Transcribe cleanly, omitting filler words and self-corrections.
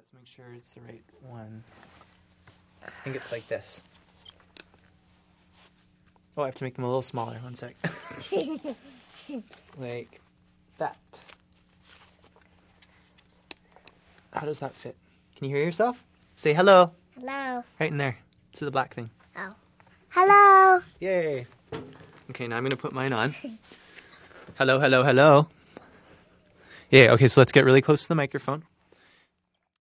let's make sure it's the right one. I think it's like this. Oh, I have to make them a little smaller. One sec. Like that. How does that fit? Can you hear yourself? Say hello. Hello. Right in there. To the black thing. Oh. Hello. Yay. Okay, now I'm going to put mine on. Hello, hello, hello. Yeah, okay, so let's get really close to the microphone.